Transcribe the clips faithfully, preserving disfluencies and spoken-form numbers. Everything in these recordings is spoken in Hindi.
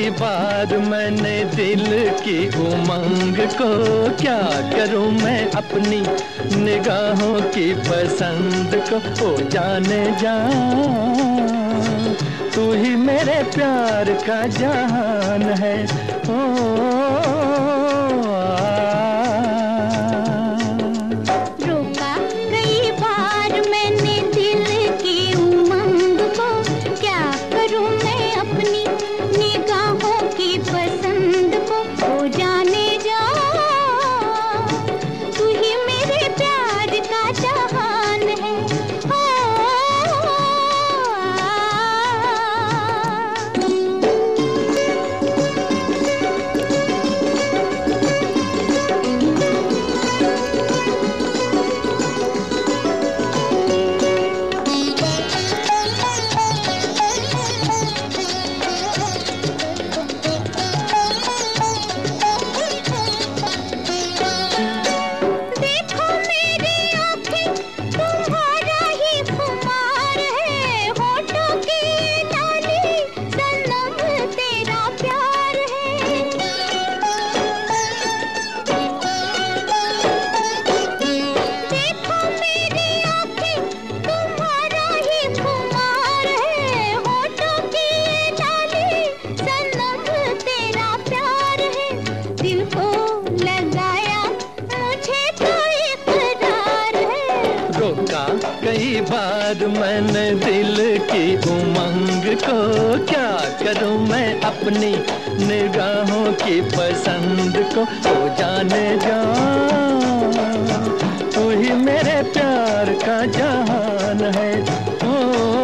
कई बार मैंने दिल की उमंग को, क्या करूं मैं अपनी निगाहों की पसंद को। ओ जाने जा तू ही मेरे प्यार का जहान है। ओ रोका कई बार मैंने दिल की उमंग को, क्या करूं मैं अपनी निगाहों की पसंद को। ओ जाने जा तू ही मेरे प्यार का जहान है। कई बार मैंने दिल की उमंग को, क्या करूं मैं अपनी निगाहों की पसंद को। ओ जाने जा तू ही मेरे प्यार का जहान है। ओ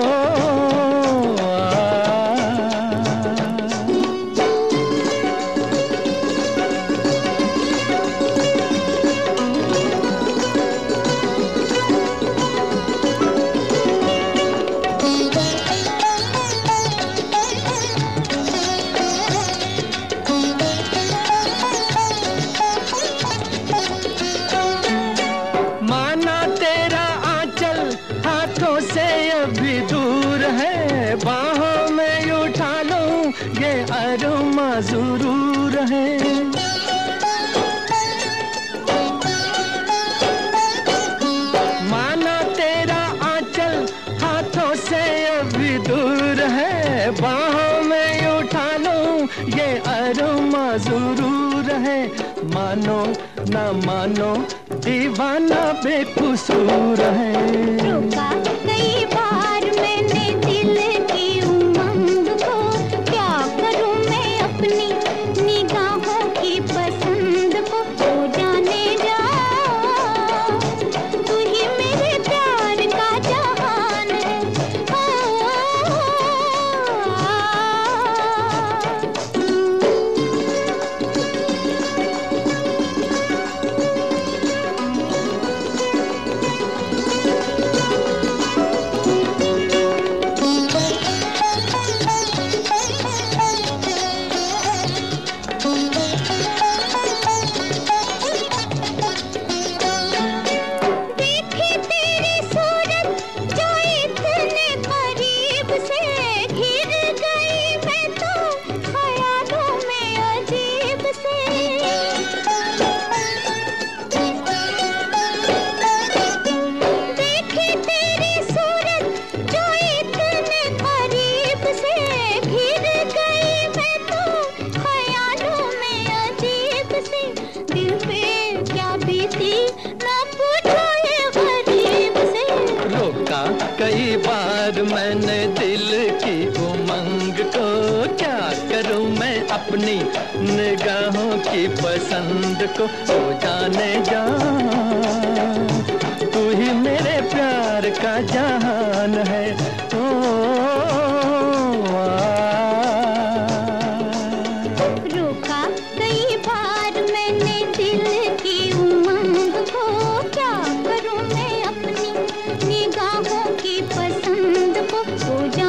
अभी दूर है, बाहों में उठा लूं ये अरमा जरूर है। माना तेरा आंचल हाथों से अभी दूर है, बाहों में उठा लूं ये अरमा जरूर है। मानो ना मानो दीवाना बेकसूर है। रोका कई बार मैंने दिल की उमंग को, क्या करूं मैं अपनी निगाहों की पसंद को। ओ जाने जा तू ही मेरे प्यार का जहान है। कई बार मैंने दिल की उमंग को, क्या करूं मैं अपनी निगाहों की पसंद को। ओ जाने जा तू ही मेरे प्यार का जहान है। ओ रोका कई बार मैंने दिल की उमंग को, क्या करूं मैं अपनी निगाहों की पसंद को।